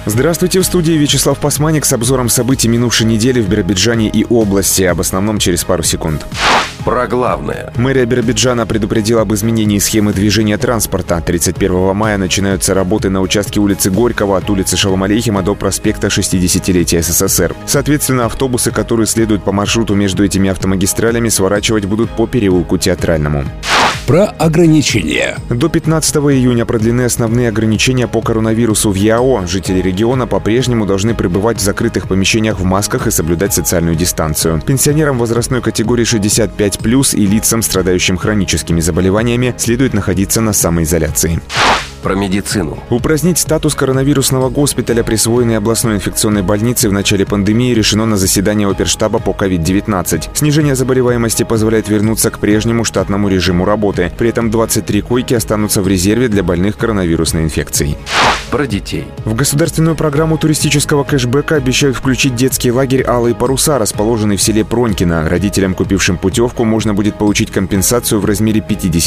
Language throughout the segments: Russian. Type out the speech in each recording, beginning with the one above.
Здравствуйте, в студии Вячеслав Пасманик с обзором событий минувшей недели в Биробиджане и области. Об основном через пару секунд. Про главное. Мэрия Биробиджана предупредила об изменении схемы движения транспорта. 31 мая начинаются работы на участке улицы Горького от улицы Шолом Алейхема до проспекта 60-летия СССР. Соответственно, автобусы, которые следуют по маршруту между этими автомагистралями, сворачивать будут по переулку Театральному. Про ограничения. До 15 июня продлены основные ограничения по коронавирусу в ЯО. Жители региона по-прежнему должны пребывать в закрытых помещениях в масках и соблюдать социальную дистанцию. Пенсионерам возрастной категории 65+, и лицам, страдающим хроническими заболеваниями, следует находиться на самоизоляции. Про медицину. Упразднить статус коронавирусного госпиталя, присвоенный областной инфекционной больнице в начале пандемии, решено на заседании оперштаба по COVID-19. Снижение заболеваемости позволяет вернуться к прежнему штатному режиму работы. При этом 23 койки останутся в резерве для больных коронавирусной инфекцией. Про детей. В государственную программу туристического кэшбэка обещают включить детский лагерь «Алые паруса», расположенный в селе Пронькино. Родителям, купившим путевку, можно будет получить компенсацию в размере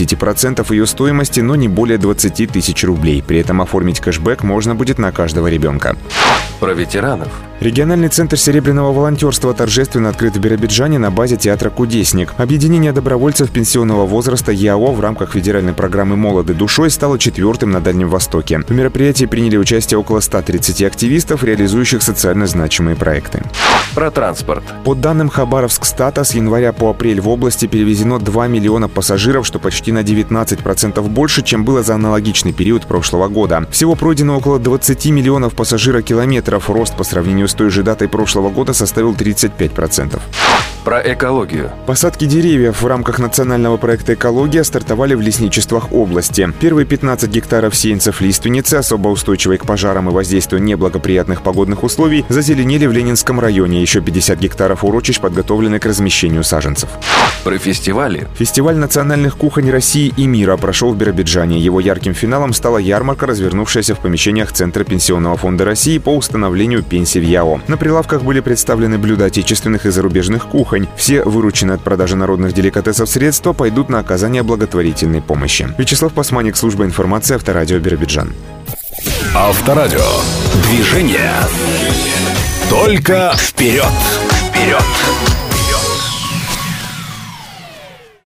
50% ее стоимости, но не более 20 тысяч рублей. При этом оформить кэшбэк можно будет на каждого ребенка. Про ветеранов. Региональный центр серебряного волонтерства торжественно открыт в Биробиджане на базе театра «Кудесник». Объединение добровольцев пенсионного возраста ЯО в рамках федеральной программы «Молоды душой» стало 4-м на Дальнем Востоке. В мероприятии приняли участие около 130 активистов, реализующих социально значимые проекты. Про транспорт. По данным Хабаровскстата, с января по апрель в области перевезено 2 миллиона пассажиров, что почти на 19% больше, чем было за аналогичный период прошлого года. Всего пройдено около 20 миллионов пассажирокилометров. Рост по сравнению с той же датой прошлого года составил 35%. Про экологию. Посадки деревьев в рамках национального проекта «Экология» стартовали в лесничествах области. Первые 15 гектаров сеянцев лиственницы, особо устойчивой к пожарам и воздействию неблагоприятных погодных условий, зазеленели в Ленинском районе. Еще 50 гектаров урочищ подготовлены к размещению саженцев. Про фестивали. Фестиваль национальных кухонь России и мира прошел в Биробиджане. Его ярким финалом стала ярмарка, развернувшаяся в помещениях Центра Пенсионного фонда России по установлению пенсий в ЯО. На прилавках были представлены блюда отечественных и зарубежных кухонь. Все вырученные от продажи народных деликатесов средства пойдут на оказание благотворительной помощи. Вячеслав Пасманик, служба информации, Авторадио Биробиджан. Авторадио. Движение. Только вперед. Вперед.